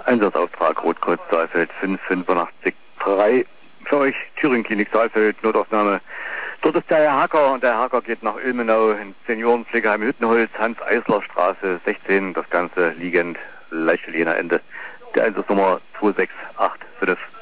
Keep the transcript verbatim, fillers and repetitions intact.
Einsatzauftrag Rotkreuz Saalfeld fünf fünf acht drei. Für euch Thüringen Klinik Saalfeld, Notaufnahme. Dort ist der Herr Hacker und der Herr Hacker geht nach Ilmenau ins Seniorenpflegeheim Hüttenholz, Hans-Eisler-Straße sechzehn, das Ganze liegend Leichel-Jena Ende. Der Einsatznummer zwei sechs acht fünf.